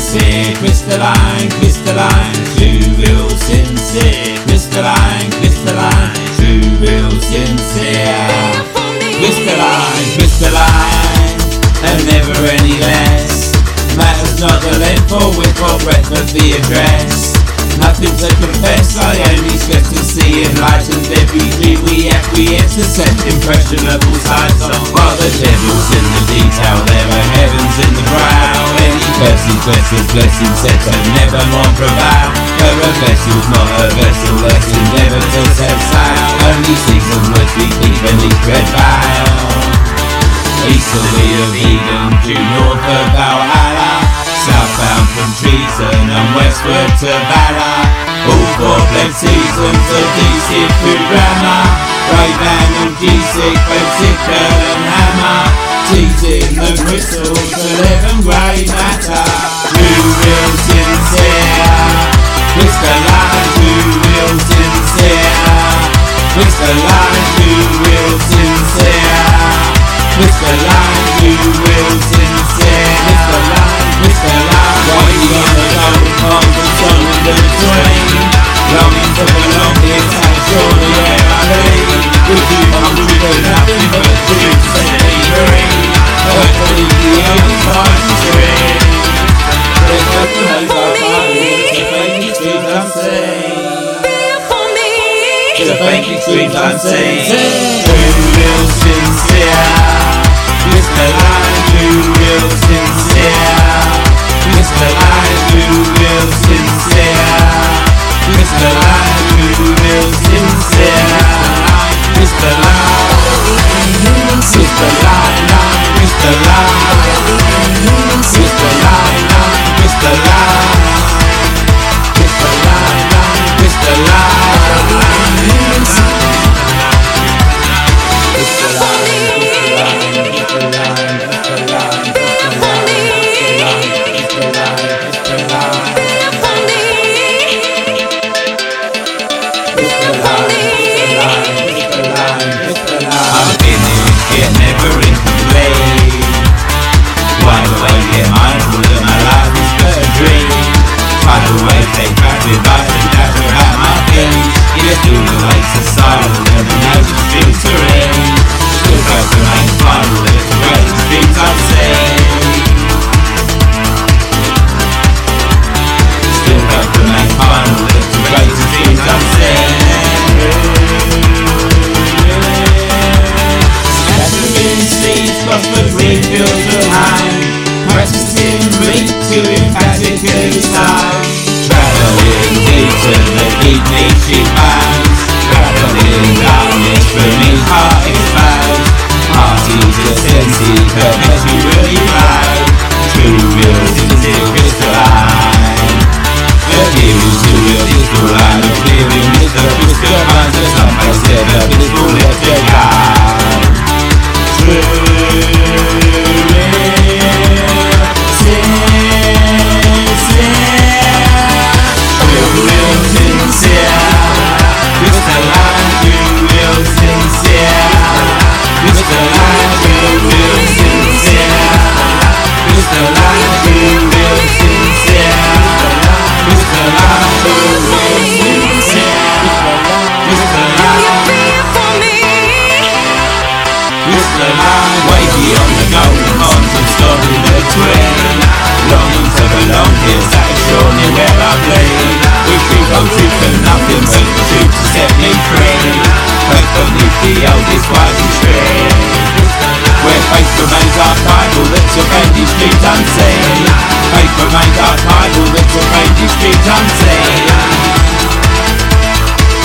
sincere, crystalline, crystalline, true, real, sincere, crystalline, crystalline, true, real, sincere, crystalline, crystalline, and never any less. Matters not the length or width or breadth of the address. Nothing to confess, I only stress to see enlightened every dream we acquiesce to set impressionable sights on. While the devil's in the detail, there are heavens in the brow. Any curses, blessings set to never more prevail. For a vessel's not a vessel, let's endeavour to set sail. Only season which we keep beneath red veil. Easterly of Eden, due north of Valhalla, southbound from treason and westward to valor. All four bled seasons of DC through grammar. Brave analgesic, both sickle and hammer. Teasing the crystals to live and grey matter. True, real, sincere, crystalline, true, real, sincere, crystalline, true, real, sincere, crystalline, true, real, sincere, crystalline, crystalline. Riding on the golden palms and sun in the train, longing to belong here, that's surely where I lay. With you hungry for nothing but dreams set me free. Hopefully the only time to dream. There's nothing like our bodies, the faintest dreams unseen. The faintest dreams unseen. True, real, sincere, crystalline, true, real, sincere, crystalline, true, real, sincere, crystalline, true, real, sincere, crystalline, crystalline, crystalline, crystalline, crystalline,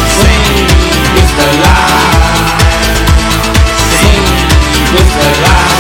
Sing with the light.